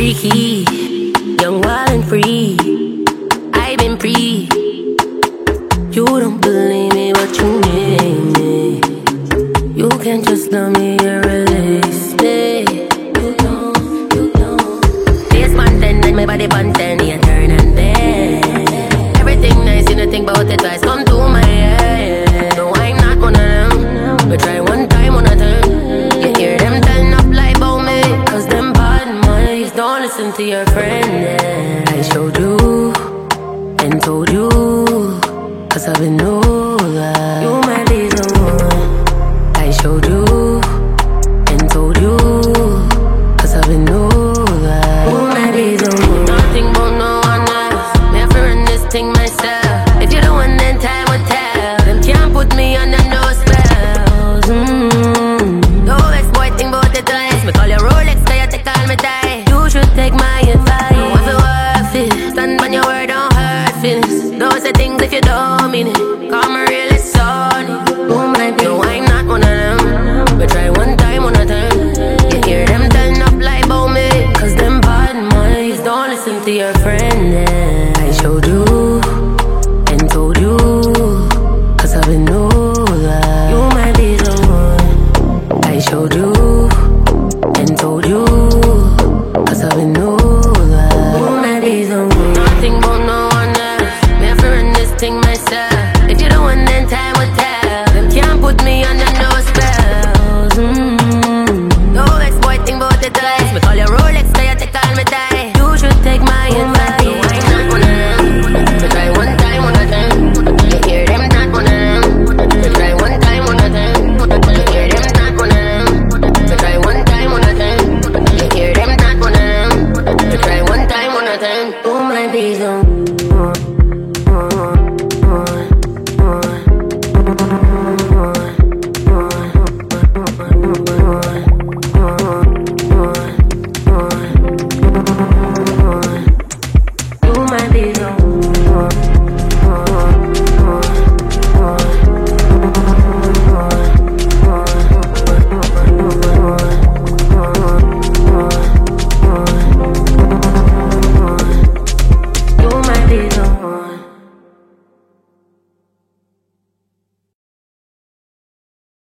freaky, young, wild and free. I've been free. You don't believe me, but you need me. You can't just love me and release me. You don't. Face content and my body content, you turn and bend. Everything nice, you don't think about it twice. Come to my head. No, I'm not one of them. But try one time on a turn. You hear them turn up like about me. Cause them bad minds don't listen to your friend. Yeah. I showed you and told you. Cause I've been know that you might be the one. I showed you and told you. Cause I've been know that you might be the one. Nothing but no one else. Me have to run this thing myself. If you're the one, then time will tell. Them can't put me under no spells. No ex-boy think about the twice. Me call your Rolex, so you take all me die. You should take my advice. You want to work it. Stand on your word, don't hurt feelings. Those are things if you don't mean it. Come real, it's sunny. No, I'm not one of them. But try one time on a turn. You hear them turn up like about me. Cause them bad minds don't listen to your friend. Yeah. I showed you and told you. Cause I've been know that you might be the one. I showed you and told you. Cause I've been know that you might be the one. Nothing but no one else. Me have to run this thing myself. If you're the one, then time will tell. Them can't put me under no spells. No ex-boy think about it twice. Me call your Rolex, so you take all me time.